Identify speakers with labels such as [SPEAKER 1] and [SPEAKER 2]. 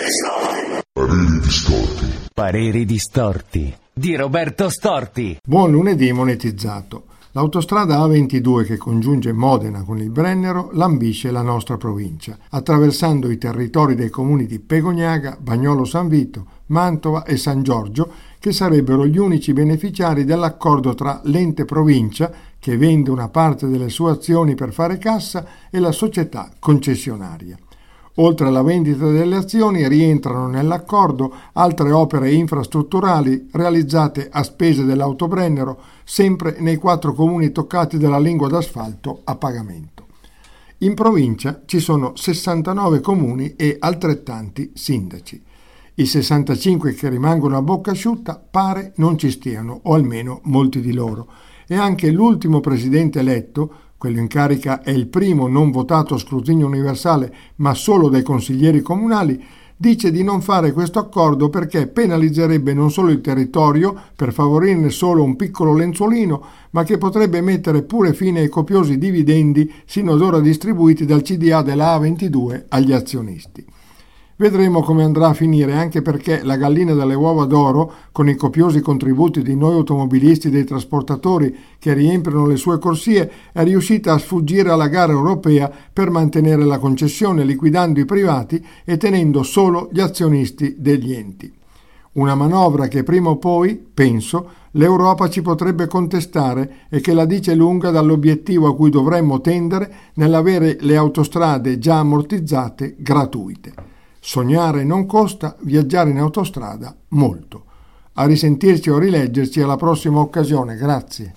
[SPEAKER 1] Pareri distorti.
[SPEAKER 2] Pareri distorti di Roberto Storti.
[SPEAKER 3] Buon lunedì monetizzato. L'autostrada A22 che congiunge Modena con il Brennero lambisce la nostra provincia, attraversando i territori dei comuni di Pegognaga, Bagnolo San Vito, Mantova e San Giorgio, che sarebbero gli unici beneficiari dell'accordo tra l'ente provincia, che vende una parte delle sue azioni per fare cassa, e la società concessionaria. Oltre alla vendita delle azioni rientrano nell'accordo altre opere infrastrutturali realizzate a spese dell'Autobrennero, sempre nei 4 comuni toccati dalla lingua d'asfalto a pagamento. In provincia ci sono 69 comuni e altrettanti sindaci. I 65 che rimangono a bocca asciutta pare non ci stiano, o almeno molti di loro, e anche l'ultimo presidente eletto, quello in carica è il primo non votato a scrutinio universale ma solo dai consiglieri comunali, dice di non fare questo accordo perché penalizzerebbe non solo il territorio per favorirne solo un piccolo lenzuolino, ma che potrebbe mettere pure fine ai copiosi dividendi sino ad ora distribuiti dal CDA della A22 agli azionisti. Vedremo come andrà a finire, anche perché la gallina dalle uova d'oro, con i copiosi contributi di noi automobilisti e dei trasportatori che riempiono le sue corsie, è riuscita a sfuggire alla gara europea per mantenere la concessione, liquidando i privati e tenendo solo gli azionisti degli enti. Una manovra che prima o poi, penso, l'Europa ci potrebbe contestare e che la dice lunga dall'obiettivo a cui dovremmo tendere nell'avere le autostrade già ammortizzate gratuite. Sognare non costa, viaggiare in autostrada molto. A risentirci o rileggerci alla prossima occasione, grazie.